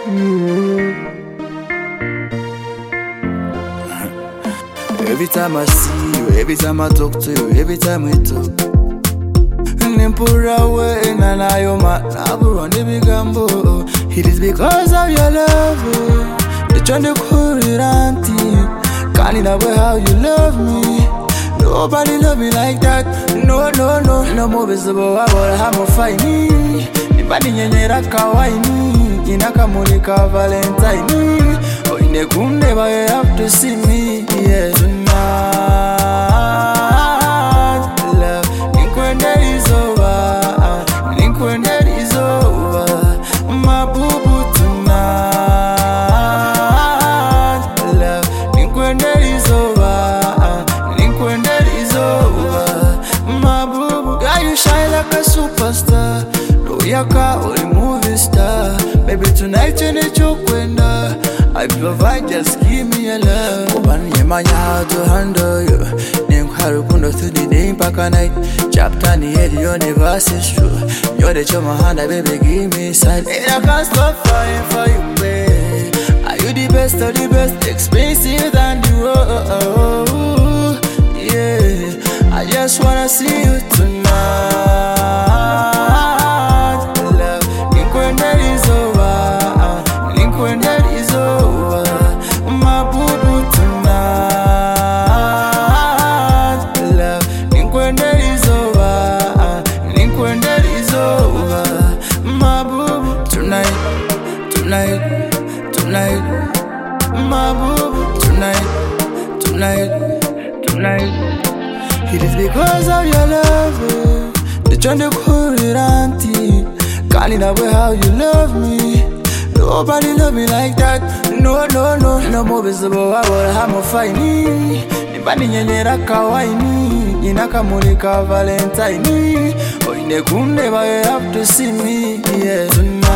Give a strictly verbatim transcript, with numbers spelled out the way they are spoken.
Every time I see you, every time I talk to you, every time we talk, Nimpura way and I am on the big gambo. It is because of your love. The trying to cool it auntie. Can't in a way how you love me. Nobody love me like that. No, no, no. No more visible. I will have a fight me. Nobody nyera kawaii. Inakamulika Valentine. Oh, in a good never have to see me. Yeah, tonight, love. Link when that is over. Link when that is over. My boo boo tonight, love. Link when that is over. Link when that is over. My boo boo, yeah, you shine like a superstar. Yaka or a movie star. Baby, tonight you need your window. I provide, just give me a love. Oban yemanya how to handle you. Name Harukundo to the name Paka night. Chapter ni head universe is true. You're the choma hand, baby, give me side. And I can't stop fighting for you, babe. Are you the best of the best? Expensive than the world. Yeah, I just wanna see you tonight. Tonight, tonight, my boo, tonight, tonight, tonight. It is because of your love. The trying to cool it auntie. Can't in a way how you love me. Nobody love me like that. No, no, no. No more visible. I will have a fight. Nobody nyera kawaii. Inakamulika Valentine. Oh, in a good never have to see me. Yeah, tonight.